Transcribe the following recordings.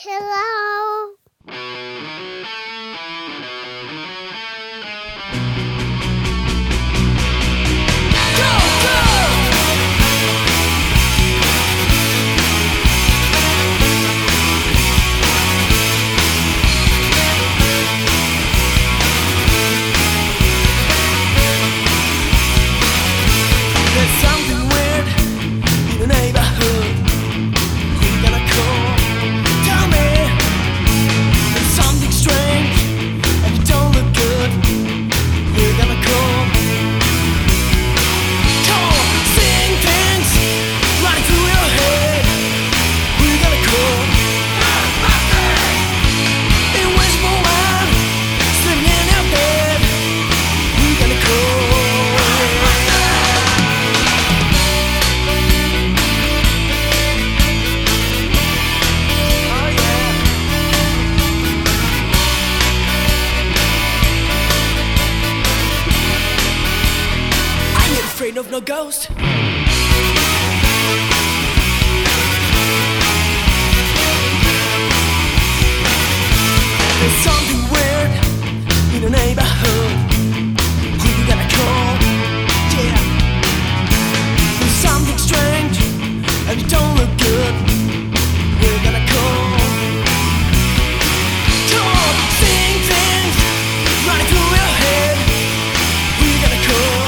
Hello. Afraid of no ghost. There's something weird in the neighborhood. Who you gonna call? Yeah. There's something strange and it don't look good. Who you gonna call? Come on, seeing things running through your head. Who you gonna call?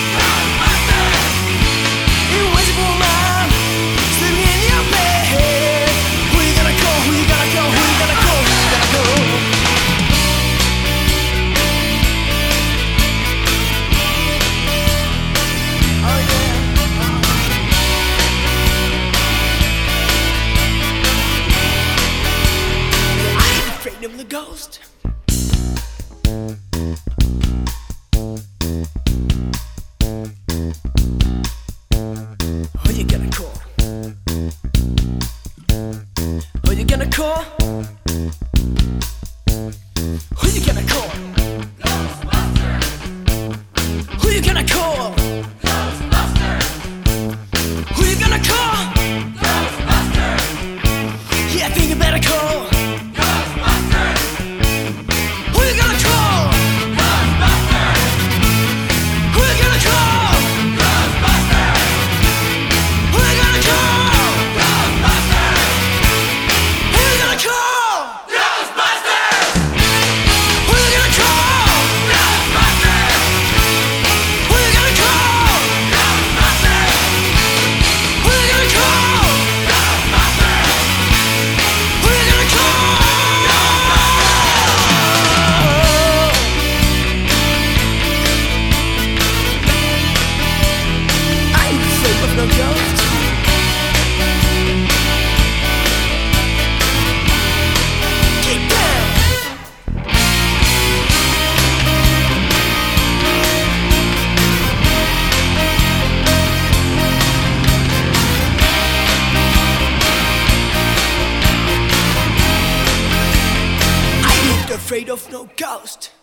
The ghost. Who you gonna call? Who you gonna call? Who you gonna call? Ghostbusters! Who you gonna call? Ghostbusters! Who you gonna call? Ghostbusters! Yeah, I think you better call. Afraid of no ghost.